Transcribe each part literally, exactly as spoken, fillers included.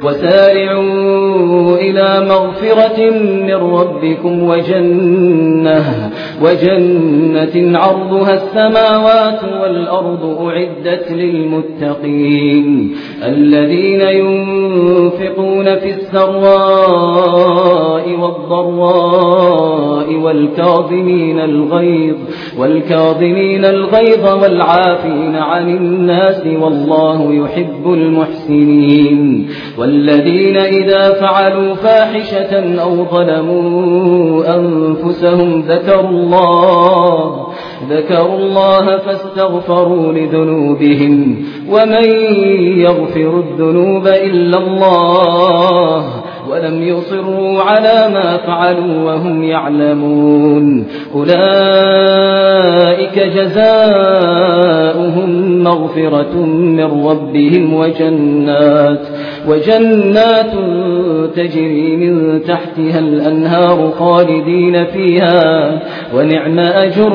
وسارعوا إلى مغفرة من ربكم وجنة, وجنة عرضها السماوات والأرض أعدت للمتقين الذين ينفقون في السراء والضراء والكاظمين الغيظ, والكاظمين الغيظ والعافين عن الناس والله يحب المحسنين والذين إذا فعلوا فاحشة أو ظلموا أنفسهم ذكروا الله ذكروا الله فاستغفروا لذنوبهم ومن يغفر الذنوب إلا الله ولم يصروا على ما فعلوا وهم يعلمون أولئك جزاؤهم مغفرة من ربهم وجنات, وجنات تجري من تحتها الأنهار خالدين فيها ونعم أجر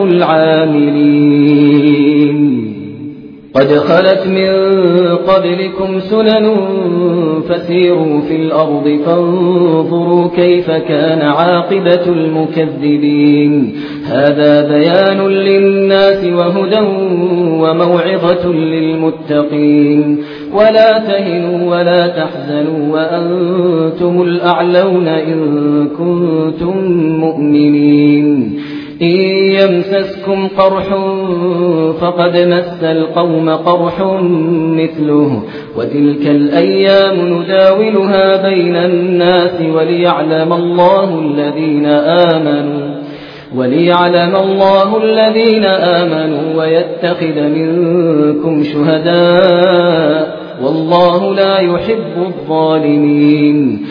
العاملين. قد خلت من قبلكم سنن فسيروا في الأرض فانظروا كيف كان عاقبة المكذبين هذا بيان للناس وهدى وموعظة للمتقين ولا تهنوا ولا تحزنوا وأنتم الأعلون إن كنتم مؤمنين إن يمسسكم قرح فقد مس القوم قرح مثله وتلك الأيام نداولها بين الناس وليعلم الله الذين آمنوا وليعلم الله الذين آمنوا ويتخذ منكم شهداء والله لا يحب الظالمين.